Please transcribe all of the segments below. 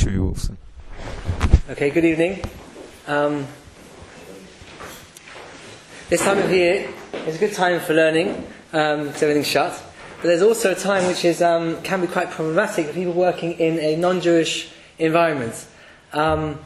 Chewy Wolfson. Okay, good evening. This time of year is a good time for learning because everything's shut. But there's also a time which is can be quite problematic for people working in a non-Jewish environment. Mainly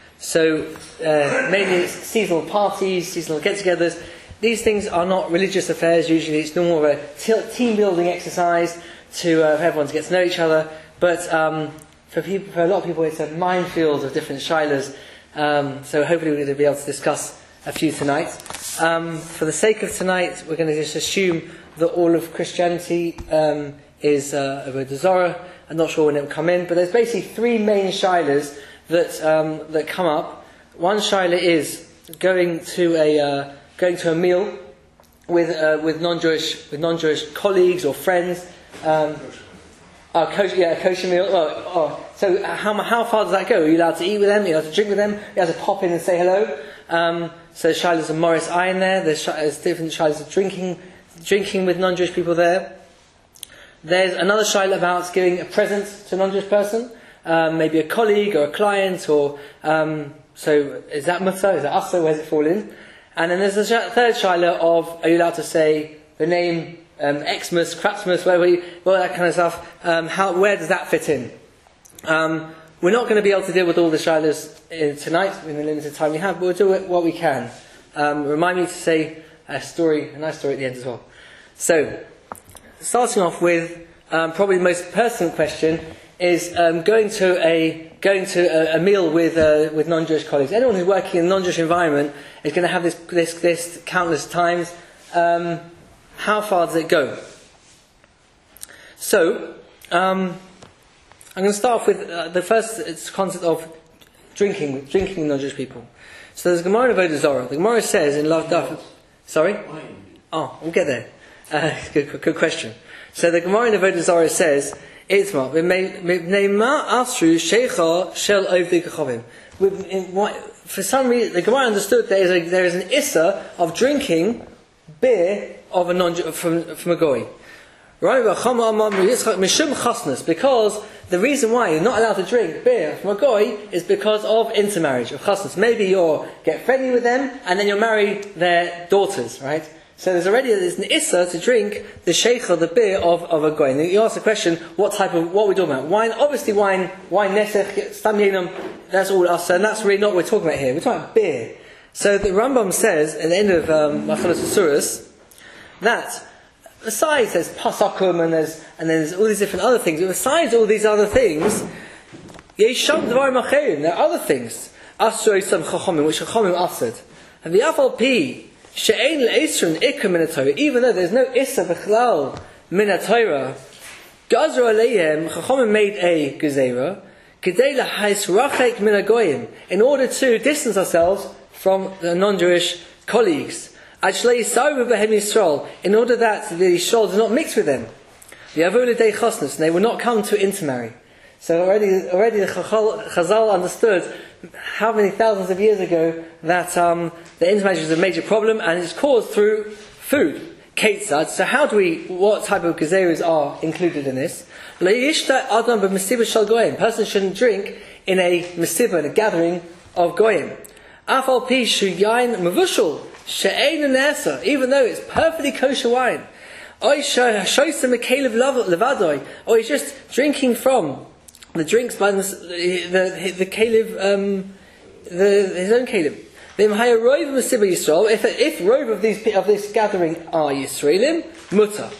it's seasonal parties, seasonal get-togethers. These things are not religious affairs usually. It's more of a team-building exercise to for everyone to get to know each other. But for a lot of people, it's a minefield of different shilas. So hopefully we're going to be able to discuss a few tonight. For the sake of tonight, we're going to just assume that all of Christianity is Avodah Zarah. I'm not sure when it will come in, but there's basically three main shilas that come up. One shaila is going to a meal with non-Jewish colleagues or friends. A kosher meal. So how far does that go? Are you allowed to eat with them? Are you allowed to drink with them? Are you allowed to pop in and say hello? So shilas of Morris Ayin there. There's different shilas of drinking with non-Jewish people there. There's another shilah about giving a present to a non-Jewish person, maybe a colleague or a client, or so is that mutter? Is that asa? Where does it fall in? And then there's a third shilah of, are you allowed to say the name Xmas, Kratzmas, all that kind of stuff? Where does that fit in? We're not going to be able to deal with all the shilas tonight in the limited time we have, but we'll do what we can. Remind me to say a nice story at the end as well. So, starting off with probably the most personal question is going to a meal with non-Jewish colleagues. Anyone who's working in a non-Jewish environment is going to have this countless times. How far does it go? So, I'm going to start off with the first concept of drinking with non-Jewish people. So there's a Gemara in Avodah Zarah. The Gemara says in Lav Daf. Sorry? Oh, we'll get there. Good question. So the Gemara in Avodah Zarah says, "Itma v'neima asru shecha shel ovdei kachavim." For some reason, the Gemara understood there is an issa of drinking beer of a from a goy. Because the reason why you're not allowed to drink beer from a goy is because of intermarriage, of chasnas. Maybe you'll get friendly with them and then you'll marry their daughters, right? So there's an issa to drink the sheikha, the beer of a goy. And you ask the question, what are we talking about? Wine, obviously wine nesech, stam yenam, that's all us, and that's really not what we're talking about here. We're talking about beer. So the Rambam says at the end of Machalas Asuras that besides there's pasakum and there's all these different other things, but besides all these other things, yesham dvarim acherim, there are other things. Asur some chachamim, which chachamim asad. And the afal pi she'ein le'isrun ikar min haTorah, even though there's no issa b'chlal min haTorah, gazru aleihem, chachamim made a gezerah kedei lahais rachek min hagoyim, in order to distance ourselves from the non-Jewish colleagues. In order that the Yisrael does not mix with them. And they will not come to intermarry. So already the Chazal understood how many thousands of years ago that the intermarriage is a major problem and it's caused through food. Ketzad. So what type of gezeras are included in this? A person shouldn't drink in a mesibah, in a gathering of goyim. Afal pi shuyayin mavushul. Even though it's perfectly kosher wine, or he's just drinking from the drinks by the kalev, his own kalev. If rove of this gathering are Yisraelim, mutar.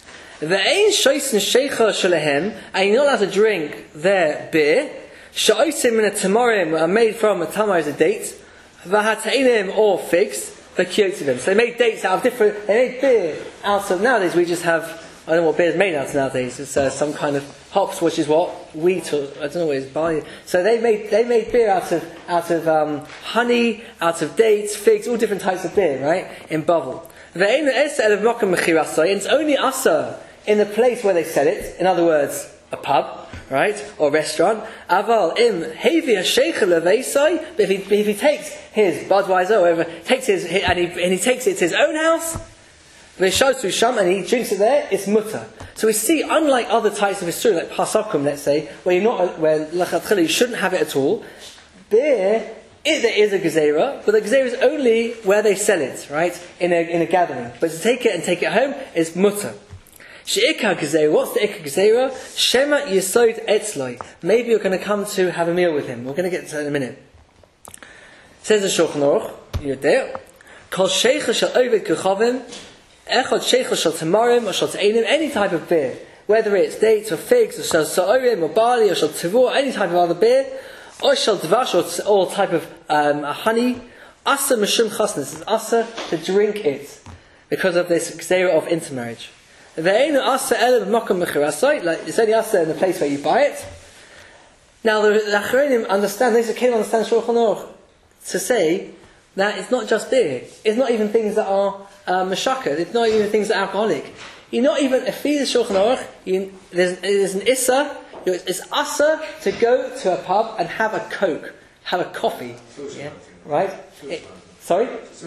And you're not allowed to drink their beer. Are made from a tamar is a date, or figs. So they made dates out of they made beer out of, nowadays we just have, I don't know what beer is made out of nowadays, it's some kind of hops, which is what, wheat, or I don't know what it is, barley. So they made beer out of honey, out of dates, figs, all different types of beer, right, in Bavel. And it's only asa in the place where they sell it, in other words, a pub, right, or restaurant. Aval im hevi hasheicha leveisai. But if he takes his Budweiser, or whatever, takes his and he takes it to his own house, and he drinks it there, it's mutter. So we see, unlike other types of Isur, like Pasakum, let's say, where you shouldn't have it at all, there is a gezerah, but the gezerah is only where they sell it, right? In a gathering. But to take it and take it home is mutter. She'ikah gezerah, what's the ikah gezerah? Shema yesod etzloi. Maybe you're going to come to have a meal with him. We're going to get to that in a minute. Says the Shulchan Aruch, you're there. Kol sheicha shel oved kechavim, echad sheicha shel tamarim, or shel te'enim, any type of beer, whether it's dates or figs, or shel sa'orim, or barley, or shel tevur, any type of other beer, or shel dvash, or all type of honey, asa mishum chasnas, it's asa to drink it, because of this gezerah of intermarriage. Ve'enu asa ele b'makom mechirasai, like it's only asa in the place where you buy it. Now the Achronim understand, those that came understand Shulchan Aruch, to say that it's not just beer. It's not even things that are mashaka. It's not even things that are alcoholic. You're not even, if you Shulchan Aruch, there's an issa, it's asa to go to a pub and have a Coke, have a coffee. Yeah? Right? Sorry?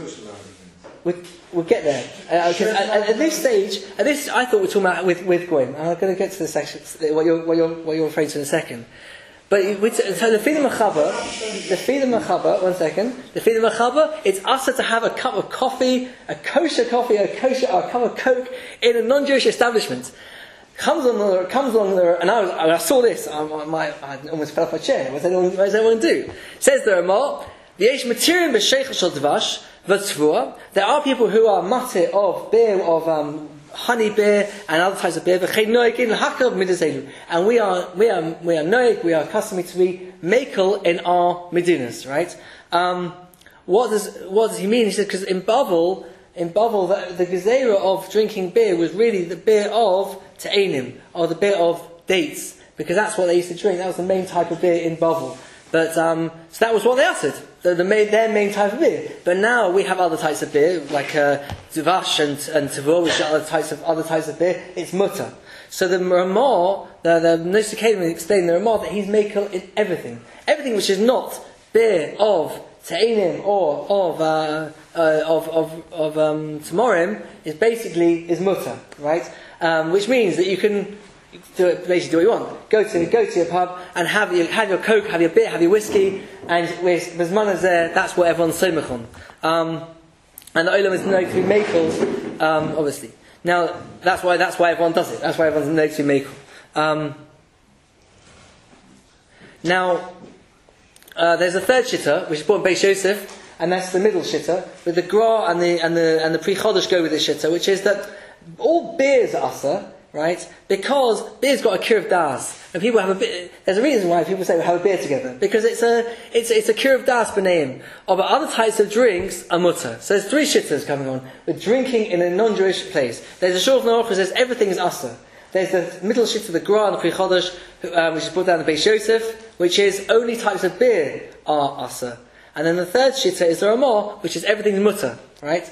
We'll get there. At this stage, I thought we're talking about with Goyim. I'm going to get to the section, what you're referring to in a second. But so the Fidim Machaba, one second. The Fidim Machaba, it's asa to have a cup of coffee, a kosher coffee, or a cup of Coke in a non-Jewish establishment. Comes along there, and I saw this. I almost fell off my chair. What does everyone do? Says the Ramah, V'yesh matirim b'sheichel shel dvash v'tzvua. There are people who are matir of beer, of honey beer and other types of beer. And we are noig, we are accustomed to be makel in our medinas, right? What does he mean? He said because in Bavel, the gezerah of drinking beer was really the beer of te'enim, or the beer of dates, because that's what they used to drink. That was the main type of beer in Bavel. But so that was what they uttered. Their main type of beer. But now we have other types of beer, like Duvash and Tavur, which are other types of beer. It's mutter. So the Ramah, the Nosei Kelim explained the Ramah that he's makel in everything which is not beer of Te'enim or of Tamorim is mutter, right? Which means that you can basically do what you want. Go to your pub and have your Coke, have your beer, have your whiskey, and with Zman there, that's what everyone's somech on. And the Olam is known to be makel, obviously. Now that's why everyone does it. That's why everyone's known to be makel. Now there's a third shitta which is brought in Beis Yosef, and that's the middle shitta. With the Gra and the Pri Chodesh go with this shitta, which is that all beers are asa. Right? Because beer's got a cure of das, and people have there's a reason why people say we have a beer together, because it's a cure of das b'neim. But other types of drinks are mutter. So there's three shittas coming on with drinking in a non-Jewish place. There's a Shulchan Aruch which says everything is asa. There's the middle shitta, the Gra and the Pri Chodesh, which is brought down the Beis Yosef, which is only types of beer are asa. And then the third shitta is the Ramah, which is everything mutter. Right?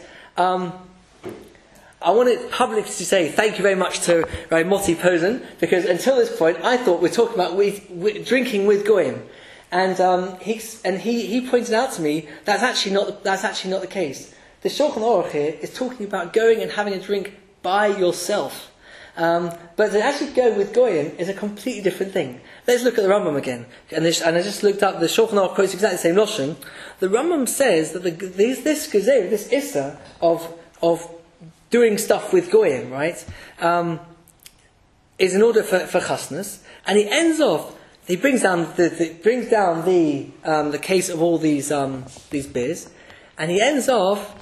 I wanted publicly to say thank you very much to Rabbi Moti Posen, because until this point I thought we're talking about drinking with Goyim, and he pointed out to me that's actually not the case. The Shulchan Aruch here is talking about going and having a drink by yourself, but to actually go with Goyim is a completely different thing. Let's look at the Rambam again, and I just looked up the Shulchan Aruch quotes exactly the same lashon. The Rambam says that this gezerah, this issa of doing stuff with Goyim, right, is in order for chasnas, and he ends off. He brings down the case of all these beers, and he ends off.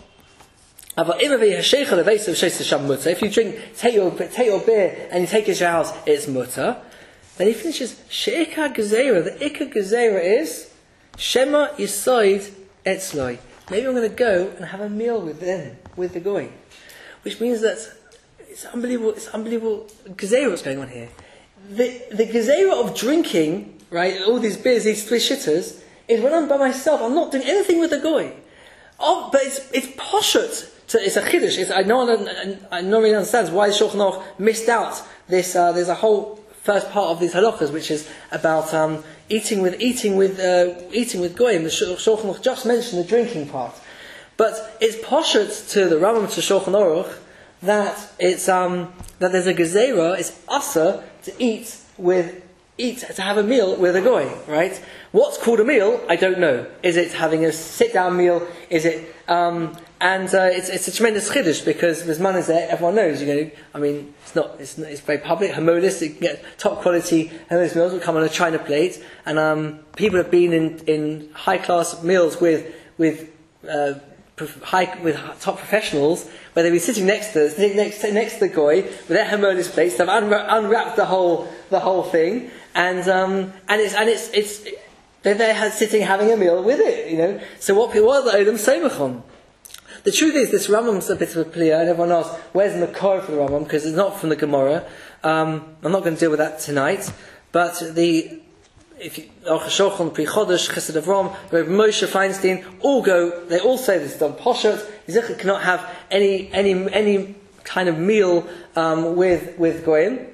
If you take your beer and you take it to your house, it's mutter. Then he finishes she'ikah gezerah. The ikah gezerah is shema yisoid etzloi. Maybe I'm going to go and have a meal with them, with the goy. Which means that it's unbelievable gezerah what's going on here. The gezerah of drinking, right, all these beers, these three shittas, is when I'm by myself, I'm not doing anything with the goy. Oh, but it's poshut. It's a chiddush. No one really understands why Shulchan Aruch missed out this. There's a whole first part of these halachas which is about eating with goyim. The Shulchan Aruch just mentioned the drinking part. But it's poshut to the Rambam, to Shulchan Aruch, that it's that there's a gezerah, it's asa to have a meal with a goy, right? What's called a meal? I don't know. Is it having a sit-down meal? Is it? It's a tremendous chiddush because there's man is there. Everyone knows. It's very public. Hamolis, you can get top quality hamolis meals will come on a china plate, and people have been in high class meals with top professionals, where they'll be sitting next to the goy with their hamolis plates. They've unwrapped the whole thing, and it's they're there sitting having a meal with it. So what are the Olam Somachon? The truth is, this Rambam's a bit of a plea, and everyone asks, where's the Makor for the Rambam? Because it's not from the Gemara. I'm not going to deal with that tonight. But if you Shulchan Pri Chodesh, Chesed Avram, Reb Moshe Feinstein, they all say this is on Poshet. Yitzchak cannot have any kind of meal with Goyim.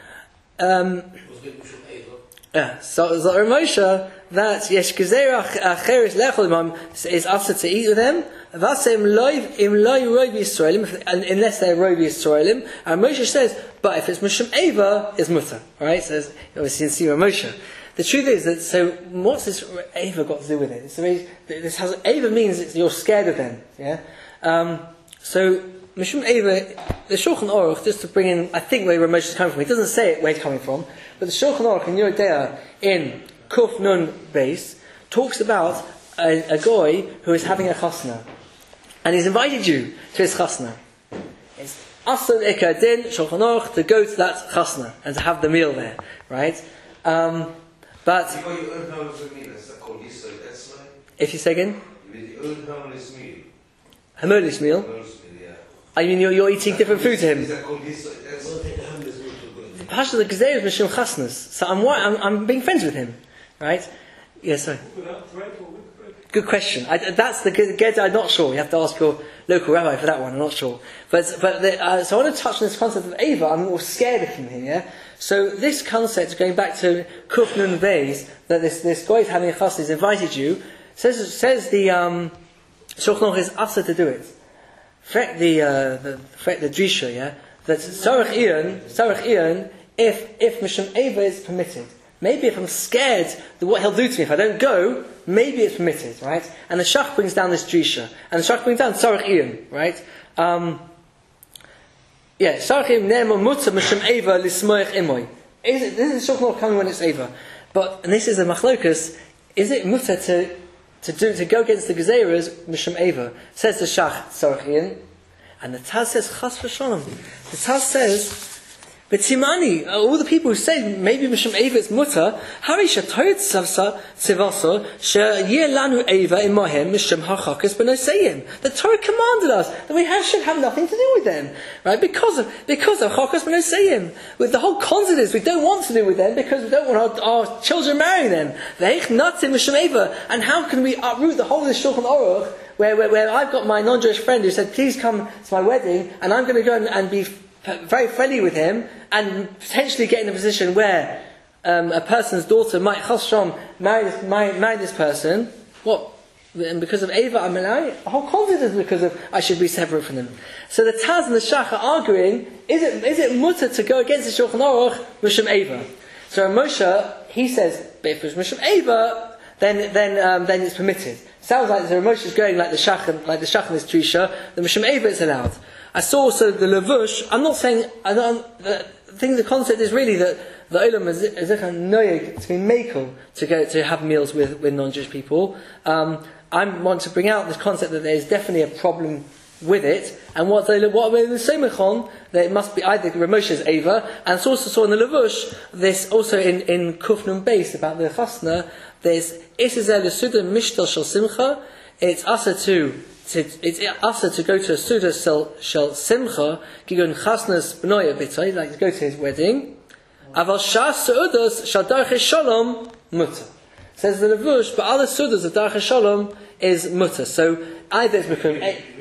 So Reb Moshe, that Yesh Gezerah Acheres Lechol Imam is asked to eat with them. Unless they're Rov Yisraelim, and Moshe says, but if it's Mishum Eva, it's Mutter. Right? So obviously you see Moshe. The truth is that, so what's this Eva got to do with it? Eva means you're scared of them. Yeah. So Mishum Eva, the Shulchan Aruch, just to bring in, I think where Moshe is coming from. He doesn't say it where he's coming from, but the Shulchan Aruch in Yodea in Kuf Nun base talks about a goy who is having a chasna, and he's invited you to his chasna. It's asan ikar din Shulchan Aruch to go to that chasna and to have the meal there, right? But if you say again, Hamolis meal. I mean, you're eating different food to him. Pasha the Gezerah is Mishum Chasnas, so I'm being friends with him, right? Yes, sorry. Good question. That's the Gedder. I'm not sure. You have to ask your local rabbi for that one. I'm not sure. But so I want to touch on this concept of Eva. I'm more scared of him here. Yeah? So this concept, going back to Kuf Nun Beis, that this guy is having a chasna, he's invited you. Says the Shulchan Aruch is asked to do it. The Drisha, yeah, that Sarach Ian, if Mishum Eva is permitted. Maybe if I'm scared that what he'll do to me if I don't go, maybe it's permitted, right? And the Shach brings down this Drisha. And the Shach brings down Sarach Ian, right? Sarach Ian, Ne'ema Mutter Mishum Eva Lismoich Imoy. This is Shulchan Aruch coming when it's Eva. And this is a machlokus, is it Mutter to go against the Gezerahs, Mishum Eva? Says the Shach, Sarach Ian. And the Taz says, Chas v'shalom. The Taz says, but Timani, all the people who say maybe Mishum Eva is mutter, Hari Shatoyet Savsa Tzivasa, Sheyeh Lanu Eva Imahem Mishum Hachakas B'Noseyim. The Torah commanded us that we should have nothing to do with them, right? Because of Hachakas B'Noseyim. With the whole concept is we don't want to do with them because we don't want our children marrying them. Ve'ich Natzim Mishum Eva. And how can we uproot the whole of the Shulchan Aruch where I've got my non-Jewish friend who said, please come to my wedding, and I'm going to go and be very friendly with him, and potentially get in a position where a person's daughter might chashom marry this person. What? And because of Eva, I'm married. The whole concept is because of I should be separate from them. So the Taz and the Shach are arguing: is it mutter to go against the Shulchan Aruch Mishum Eva? So Moshe, he says, if it's Mishum Eva, then it's permitted. Sounds like the Moshe is going like the Shach and this Trisha. The Mishum Eva is allowed. I saw also the Levush. I'm not saying. I think the concept is really that the Olam is a noyeg to be makel to go to have meals with non-Jewish people. I want to bring out this concept that there is definitely a problem with it, and what we're the Somachon, that it must be either Ramosha's Eva, and it's also saw in the Levush this also in Kuf Nun Beis about the Chasna. There's Isizel Suda Mishtal Shel Simcha. It's also to go to a Suda Shel Simcha, Gigun Chasnas B'noya B'tzai, like to go to his wedding. Aval Shas Sudas Shal Darchei Shalom Mutter. Says the Levush, but other Sudas of Darchei Shalom is Mutter. So either it's become.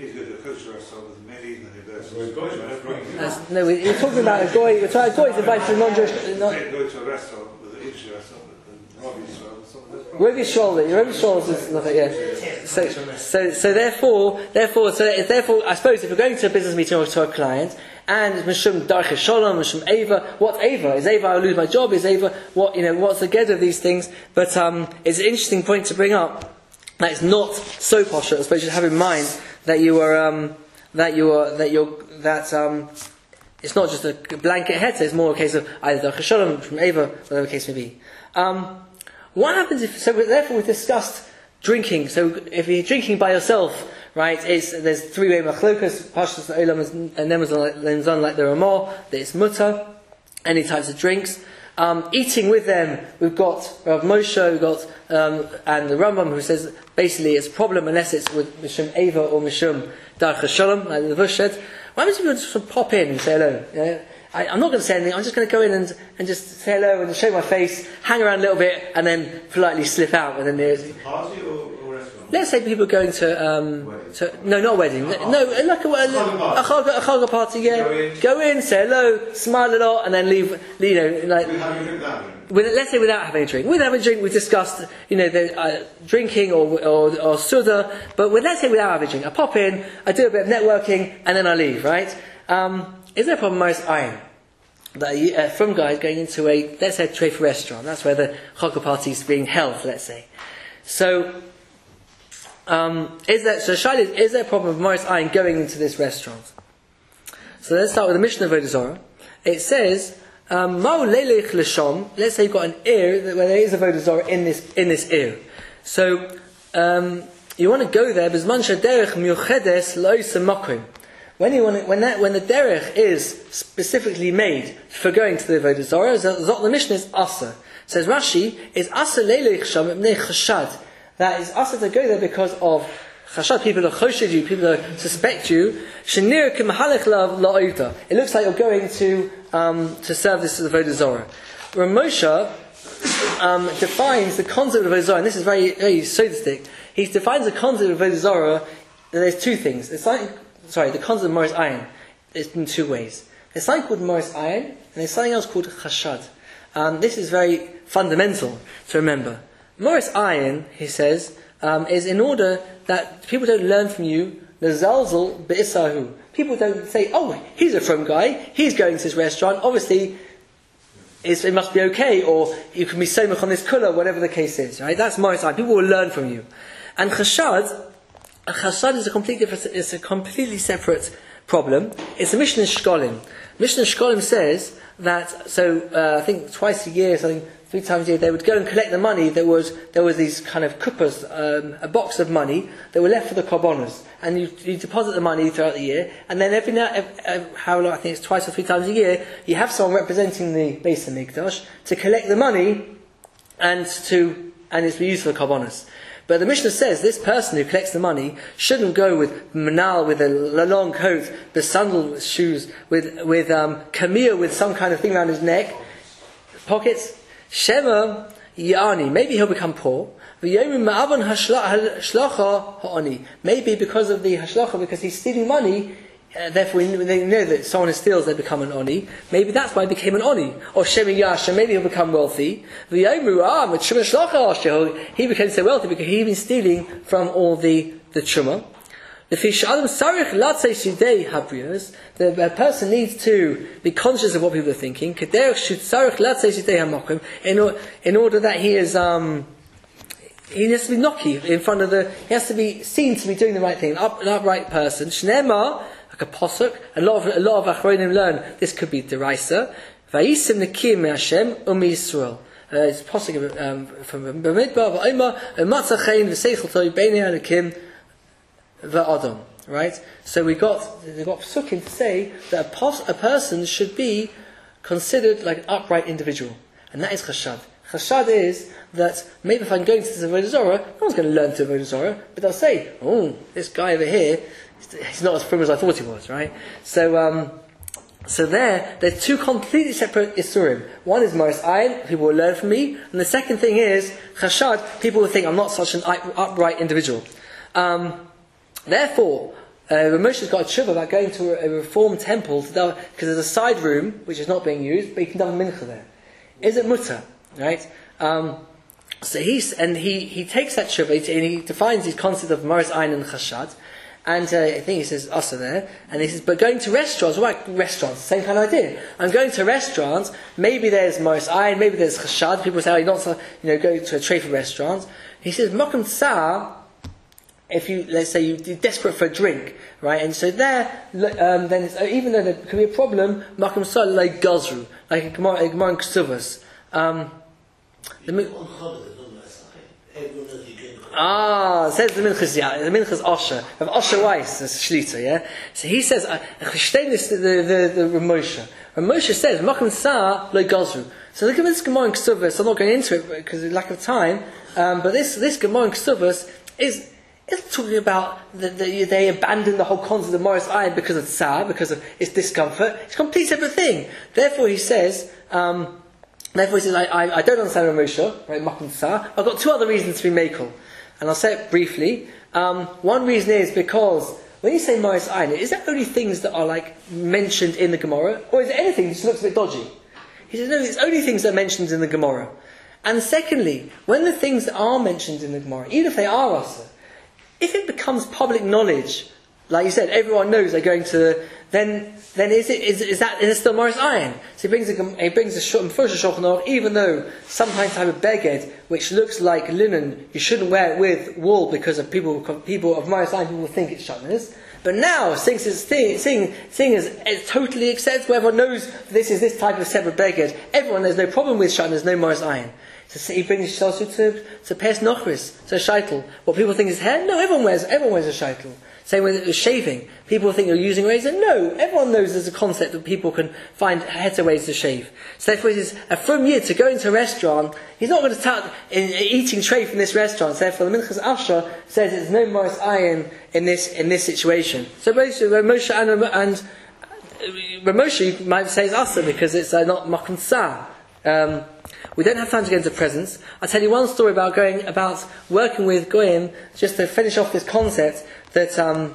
No, we're talking about a goy. We're talking about a goy to invite a non-Jewish. Go to a restaurant with an Israel or something, and Robbie Israel, something that's Rovi Shoulders is nothing, yeah. So therefore, I suppose if we're going to a business meeting or to a client, and Mishum Darche Shalom, Mishum Eva, what's Eva? Is Eva I'll lose my job? Is Eva, what's the get of these things? But it's an interesting point to bring up, that it's not so posh. I suppose you have in mind that it's not just a blanket heter, it's more a case of either Darche Shalom, from Eva, whatever the case may be. What happens therefore we discussed drinking. So if you're drinking by yourself, right, there's three-way machlokas, pashtus olam and nemazon like the Ramah, there's mutter, any types of drinks. Eating with them, we've got Rav Moshe, we've got and the Rambam who says basically it's a problem unless it's with Mishum Eva or Mishum Darche Shalom, like the Vush said. What happens if you just pop in and say hello? You know? I'm not going to say anything, I'm just going to go in and just say hello and show my face, hang around a little bit, and then politely slip out. And then there's party or restaurant? Let's say people are going to no, not a wedding. No, like a chaga party. Yeah, go in, say hello, smile a lot, and then leave. You know, like. Let's say without having a drink. Without having a drink, we discussed, the drinking or suda. But let's say without having a drink, I pop in, I do a bit of networking, and then I leave. Right? Is there a problem with iron? That from guys going into let's say a treifa restaurant. That's where the chaga party is being held. Let's say. So, is there a problem with Morris Ayin going into this restaurant? So let's start with the Mishnah of Avodah Zarah. It says, Ma'u leilech l'sham. Let's say you've got an ear where there is a Avodah Zarah in this ear. So you want to go there, Bizman shaderech miuchedes lo'isa makom. When the derech is specifically made for going to the Avodah Zarah, the Mishnah is asa. Says Rashi, is asa leilech sham ibnei chashad. That is asa to go there because of chashad, people that choshed you, people that suspect you. Shenir k'mahalech la'oita. It looks like you're going to serve this as the Avodah Zarah. Ramosha defines the concept of Avodah Zarah, and this is very, very sodistic. He defines the concept of Avodah Zarah. There's two things. The concept of Morris Ayin is in two ways. There's something called Morris Ayin, and there's something else called chashad. This is very fundamental to remember. Morris Ayin, he says, is in order that people don't learn from you the zalzal be'isahu. People don't say, oh, he's a from guy, he's going to this restaurant, obviously it must be okay, or you can be somach on this kula, whatever the case is. Right? That's Morris Ayin. People will learn from you. And chashad is a completely separate problem. It's a Mishnah Shkolim. Mishnah Shkolim says that, I think twice a year, 3 times a year, they would go and collect the money. There was these kind of kuppas, a box of money that were left for the korbanos, and you deposit the money throughout the year, and then how long? I think it's twice or 3 times a year. You have someone representing the Beis Hamikdash to collect the money, and it's used for the korbanos. But the Mishnah says this person who collects the money shouldn't go with manal, with a long coat, the sandal shoes, with kamir, with some kind of thing around his neck, pockets. Shema Ya'ani, maybe he'll become poor. Maybe because of the hashlacha, because he's stealing money, therefore they know that someone who steals, they become an oni. Maybe that's why he became an oni. Or Shema Yasha, maybe he'll become wealthy. He became so wealthy because he'd been stealing from all the truma. The person needs to be conscious of what people are thinking. In order that he has to be noki in front of he has to be seen to be doing the right thing, an upright person. Shnema, like a posuk, a lot of achronim learn this could be deraisa. Vayisim nekim Hashem umi Yisrael. It's posuk from Bamidbar va'Omer umatzachein v'seichel toy beinei anakim. Va'adam, right? So they've got psukim to say that a person should be considered like an upright individual, and that is chashad. Chashad is that maybe if I'm going to this Avodah Zarah, no one's going to learn to Avodah Zarah, but they'll say, "Oh, this guy over here, he's not as prim as I thought he was." Right? So there's two completely separate isurim. One is Morris Ayin, people will learn from me, and the second thing is chashad. People will think I'm not such an upright individual. Therefore, Moshe's got a tshuva about going to a reformed temple because there's a side room which is not being used, but you can daven mincha there. Is it mutter? Right? So he takes that tshuva and he defines his concept of Moritz Ein and Chashad. And I think he says Asa there, and he says, but going to restaurants, what about restaurants? Same kind of idea. I'm going to restaurants, maybe there's Moritz Ein, maybe there's Chashad. People say, oh, you're not, go to a tray for restaurants. He says, Makom Tsar, if you, let's say you're desperate for a drink, right? And so there, then it's, even though there could be a problem, Makom Tsar like Gazru, like a Gemara in Ksuvas. Says the Minchas, the Minchas Osher, of Osher Weiss, the Shlita, yeah? So he says, the Ramosha. Ramosha says, Makom Tsar lo Gazru. So look at this Gemara in Ksuvas, I'm not going into it because of lack of time, but this Gemara in Ksuvas is talking about they abandon the whole concept of Moritz Ein because of Tsar, because of its discomfort. It's a complete separate thing. Therefore he says, I don't understand Ramosha, right, Makom Tsar. I've got two other reasons to be Makel. And I'll say it briefly. One reason is because when you say Moritz Ein, is there only things that are like mentioned in the Gemara, or is it anything that just looks a bit dodgy? He says no, it's only things that are mentioned in the Gemara. And secondly, when the things that are mentioned in the Gemara, even if they are Asa, if it becomes public knowledge, like you said, everyone knows they're going to, then is it still Moritz Ein? So he brings a Shulchan Aruch, even though sometimes to have a beged which looks like linen, you shouldn't wear it with wool because of people of Moritz Ein, people think it's shatnez. But now, seeing is totally accepted, where everyone knows this is this type of separate beged, everyone, there's no problem with shatnez, no Moritz Ein. So he brings it also to Pes Nochris, to a shaitel. What people think is hair, no, everyone wears a shaitel. Same with shaving. People think you're using razor. No, everyone knows there's a concept that people can find better ways to shave. So therefore, it's a from Yid to go into a restaurant. He's not going to start eating tray from this restaurant. So therefore, the Minchas Asher says there's no Moritz Ein in this situation. So basically, Ramosha and Ramosha, you might say is Asa because it's not Makom Tsar. We don't have time to go into presents. I'll tell you one story about working with Goyim, just to finish off this concept, that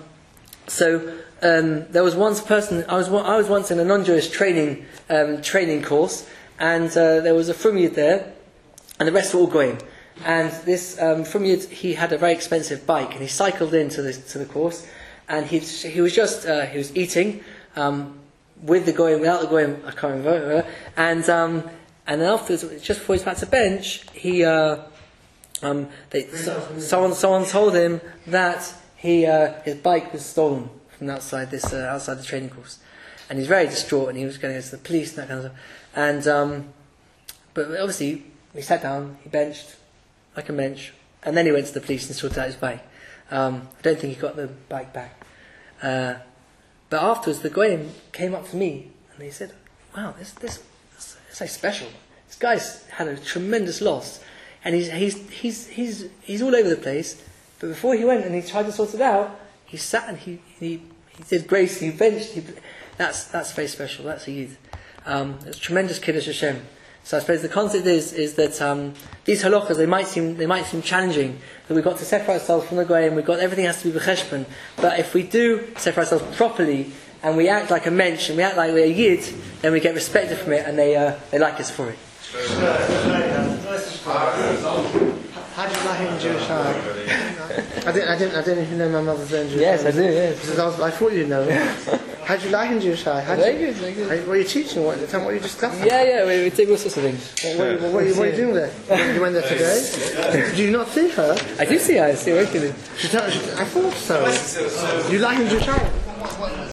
there was once a person, I was once in a non-Jewish training course, and there was a Frum Yid there, and the rest were all Goyim. And this Frum Yid, he had a very expensive bike, and he cycled into the course, and he was eating with the Goyim, without the Goyim, I can't remember, and then afterwards, just before he's about to bench, someone told him that his bike was stolen from outside the training course, and he's very distraught, and he was going to go to the police and that kind of stuff. And but obviously he sat down, he benched like a bench, and then he went to the police and sorted out his bike. I don't think he got the bike back. But afterwards, the Goyim came up to me and they said, "Wow, this so special. This guy's had a tremendous loss, and he's all over the place. But before he went and he tried to sort it out, he sat and he did grace. He benched. That's very special. That's a Yid. It's tremendous Kiddush Hashem. So I suppose the concept is that these halachas they might seem challenging. That we've got to separate ourselves from the Goyim. We've got everything has to be b'cheshbon. But if we do separate ourselves properly, and we act like a mensch, and we act like we're a Yid, then we get respected from it, and they like us for it. How do you like in Jewish art? I didn't even know my mother's in Jewish. Yes, I do. Yes. I thought you'd know. How do you like in Jewish art? Very good. What are you teaching? Tell me what you discussing. Yeah. We take all sorts of things. What are you doing there? You went there today? Do you not see her? I do see her. I see her regularly. I thought so. You like in Jewish art?